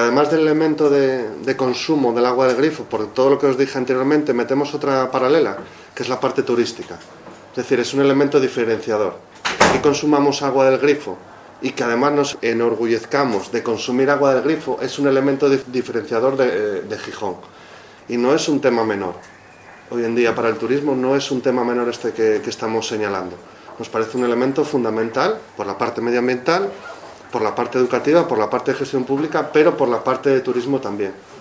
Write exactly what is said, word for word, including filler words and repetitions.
además del elemento de, de consumo del agua del grifo, por todo lo que os dije anteriormente, metemos otra paralela, que es la parte turística. Es decir, es un elemento diferenciador. Que consumamos agua del grifo y que además nos enorgullezcamos de consumir agua del grifo es un elemento diferenciador de, de Gijón. Y no es un tema menor. Hoy en día para el turismo no es un tema menor este que, que estamos señalando. Nos parece un elemento fundamental por la parte medioambiental, por la parte educativa, por la parte de gestión pública, pero por la parte de turismo también.